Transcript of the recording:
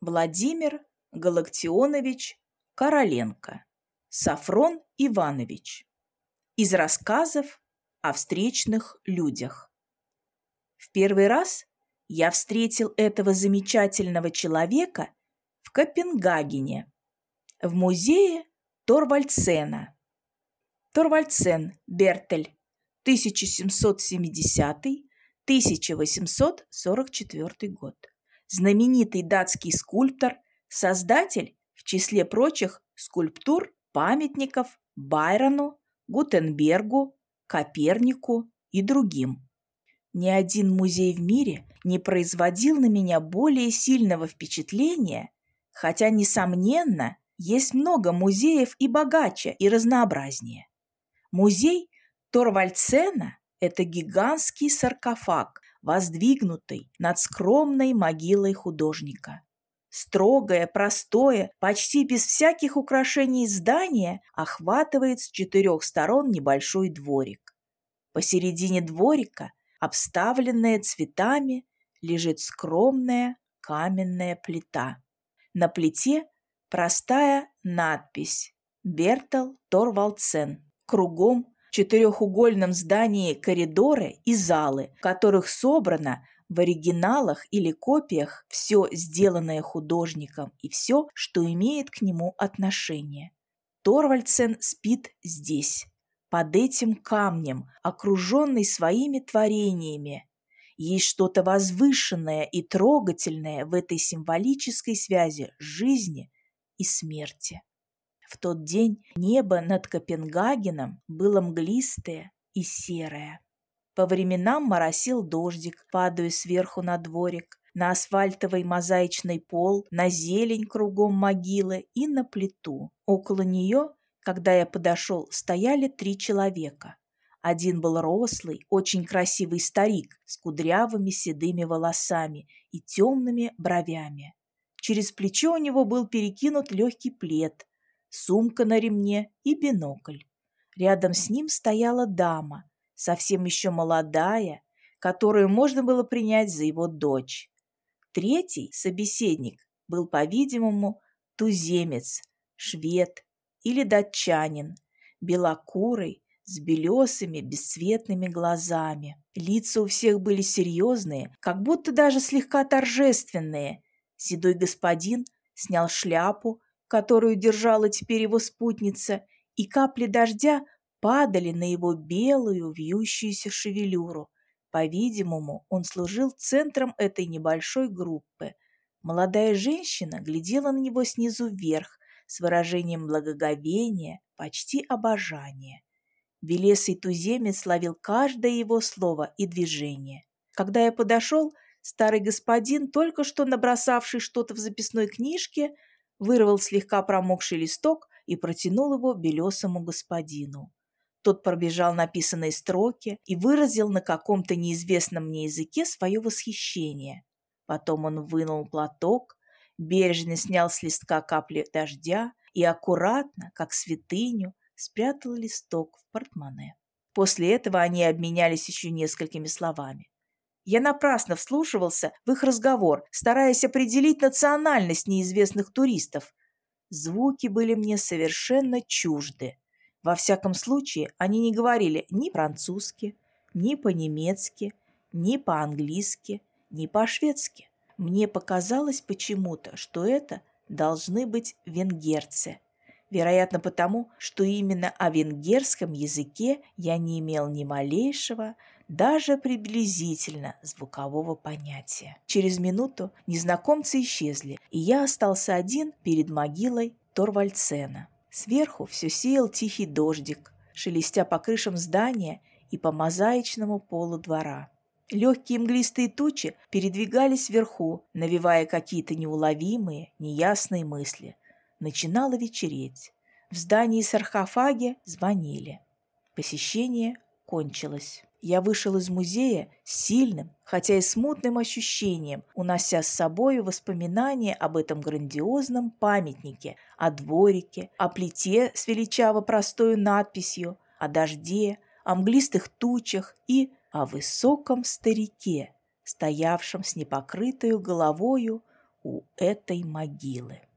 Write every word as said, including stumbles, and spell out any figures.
Владимир Галактионович Короленко, Сафрон Иванович. Из рассказов о встречных людях. В первый раз я встретил этого замечательного человека в Копенгагене, в музее Торвальдсена. Торвальдсен Бертель, тысяча семьсот семидесятый — тысяча восемьсот сорок четвёртый год. Знаменитый датский скульптор, создатель, в числе прочих, скульптур, памятников Байрону, Гутенбергу, Копернику и другим. Ни один музей в мире не производил на меня более сильного впечатления, хотя, несомненно, есть много музеев и богаче, и разнообразнее. Музей Торвальдсена – это гигантский саркофаг, воздвигнутый над скромной могилой художника. Строгое, простое, почти без всяких украшений здание охватывает с четырех сторон небольшой дворик. Посередине дворика, обставленная цветами, лежит скромная каменная плита. На плите простая надпись «Бертел Торвальдсен». Кругом в четырехугольном здании коридоры и залы, в которых собрано в оригиналах или копиях все, сделанное художником, и все, что имеет к нему отношение. Торвальдсен спит здесь, под этим камнем, окруженный своими творениями. Есть что-то возвышенное и трогательное в этой символической связи жизни и смерти. В тот день небо над Копенгагеном было мглистое и серое. По временам моросил дождик, падая сверху на дворик, на асфальтовый мозаичный пол, на зелень кругом могилы и на плиту. Около нее, когда я подошел, стояли три человека. Один был рослый, очень красивый старик с кудрявыми седыми волосами и темными бровями. Через плечо у него был перекинут легкий плед, сумка на ремне и бинокль. Рядом с ним стояла дама, совсем еще молодая, которую можно было принять за его дочь. Третий собеседник был, по-видимому, туземец, швед или датчанин, белокурый, с белесыми бесцветными глазами. Лица у всех были серьезные, как будто даже слегка торжественные. Седой господин снял шляпу, которую держала теперь его спутница, и капли дождя падали на его белую вьющуюся шевелюру. По-видимому, он служил центром этой небольшой группы. Молодая женщина глядела на него снизу вверх с выражением благоговения, почти обожания. Белесый туземец ловил каждое его слово и движение. Когда я подошел, старый господин, только что набросавший что-то в записной книжке, вырвал слегка промокший листок и протянул его белесому господину. Тот пробежал написанные строки и выразил на каком-то неизвестном мне языке свое восхищение. Потом он вынул платок, бережно снял с листка капли дождя и аккуратно, как святыню, спрятал листок в портмоне. После этого они обменялись еще несколькими словами. Я напрасно вслушивался в их разговор, стараясь определить национальность неизвестных туристов. Звуки были мне совершенно чужды. Во всяком случае, они не говорили ни по-французски, ни по-немецки, ни по-английски, ни по-шведски. Мне показалось почему-то, что это должны быть венгерцы. Вероятно, потому, что именно о венгерском языке я не имел ни малейшего, даже приблизительно звукового понятия. Через минуту незнакомцы исчезли, и я остался один перед могилой Торвальдсена. Сверху все сеял тихий дождик, шелестя по крышам здания и по мозаичному полу двора. Легкие мглистые тучи передвигались вверху, навевая какие-то неуловимые, неясные мысли. Начинало вечереть. В здании-саркофаге звонили. Посещение кончилось. Я вышел из музея с сильным, хотя и смутным ощущением, унося с собою воспоминания об этом грандиозном памятнике, о дворике, о плите с величаво простою надписью, о дожде, о мглистых тучах и о высоком старике, стоявшем с непокрытою головою у этой могилы.